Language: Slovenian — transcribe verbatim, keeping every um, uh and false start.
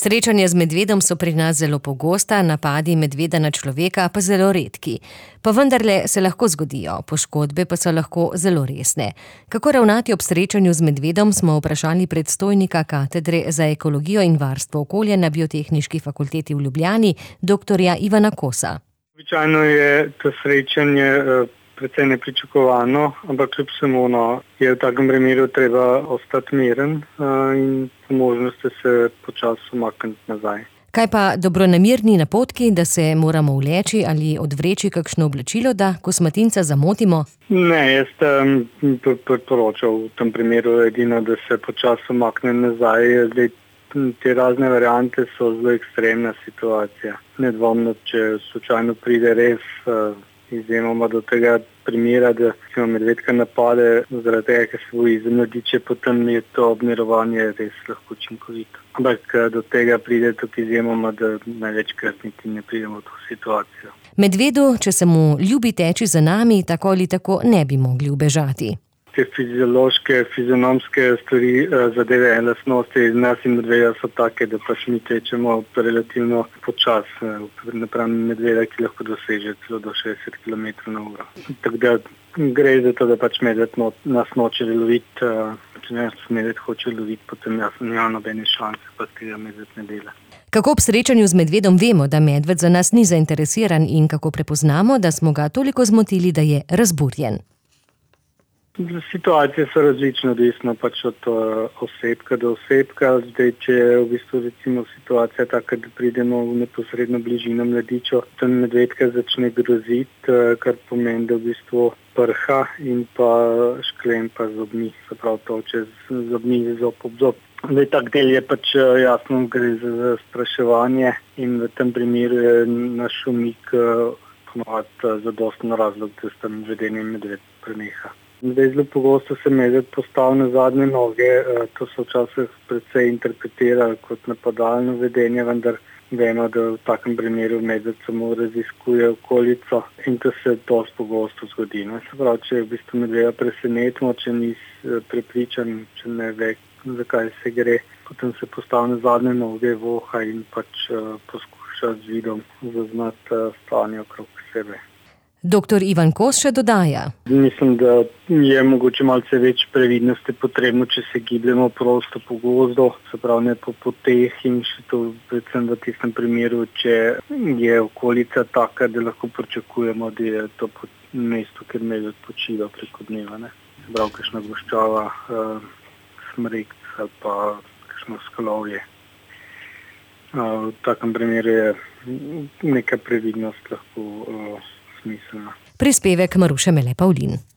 Srečanja z medvedom so pri nas zelo pogosta, napadi medveda na človeka pa zelo redki. Pa vendarle se lahko zgodijo, poškodbe pa so lahko zelo resne. Kako ravnati ob srečanju z medvedom, smo vprašali predstojnika katedre za ekologijo in varstvo okolja na Biotehniški fakulteti v Ljubljani, doktorja Ivana Kosa. Običajno je to srečanje precej nepričakovano, ampak kljub vsemu no, je v takem primeru treba ostati miren in po možnosti se počasi umakniti nazaj. Kaj pa dobronamerni napotki, da se moramo vleči ali odvreči kakšno oblačilo, da kosmatinca zamotimo? Ne, jaz um, priporočal v tem primeru edino, da se počasi umakne nazaj. Zdaj, te razne variante so zelo ekstremna situacija. Nedvomno, če slučajno pride res uh, izjemoma do tega primera, da se medvedka napade zaradi tega, ker se boji za mladiče, potem je to obmirovanje res lahko učinkovito. Ampak do tega pride tudi izjemoma, da največkrat niti ne pridemo v to situacijo. Medvedu, če se mu ljubi teči za nami, tako ali tako ne bi mogli ubežati. Te fiziološke, fizionomske stvari, zadeve in lastnosti nas in medveda so take, da pač mi tečemo relativno počasi napram medveda, ki lahko doseže celo do šestdeset kilometrov na uro. Tako da gre za to, da pač medved no, nas noče loviti, če nas medved hoče loviti, potem jaz nima nobene šanse, pa tega medved ne dela. Kako ob srečanju z medvedom vemo, da medved za nas ni zainteresiran in kako prepoznamo, da smo ga toliko zmotili, da je razburjen? Situacije so različne, odvisno pač od osebka do osebka. Zdaj, če je v bistvu recimo situacija taka, da pridemo v neposredno bližino mladičo, tam medvedka začne groziti, kar pomeni, da v bistvu prha in pa šklempa zobmi, se pravi toče z zobmi zob ob zob. Zdaj, tak del je pač jasno, gre za spraševanje in v tem primeru je naš umik ponovadi zadosten razlog, da s tem vedenjem medved preneha. Zdaj, zelo pogosto se medved postavi na zadnje noge, to so včasih precej interpretirali kot napadalno vedenje, vendar vemo, da v takem primeru medved samo raziskuje okolico in to se dosti pogosto zgodi. Ne? Se pravi, če v bistvu medveda presenetimo, če ni prepričan, če ne ve, zakaj se gre, potem se postavi na zadnje noge, voha in pač poskuša z vidom zaznati stanje okrog sebe. Doktor Ivan Kos še dodaja. Mislim, da je mogoče malce več previdnosti potrebno, če se gibljemo prosto po gozdu, se pravi ne po poteh in še to predvsem v tistem primeru, če je okolica taka, da lahko pričakujemo, da je to mesto, kjer medved počiva preko dneva. Ne? Se pravi, kakšna goščava, uh, smrekt ali pa kakšno skalovje. Uh, v takem primeru je neka previdnost lahko uh, smiselna. Prispevek Maruše Mele Pavlin.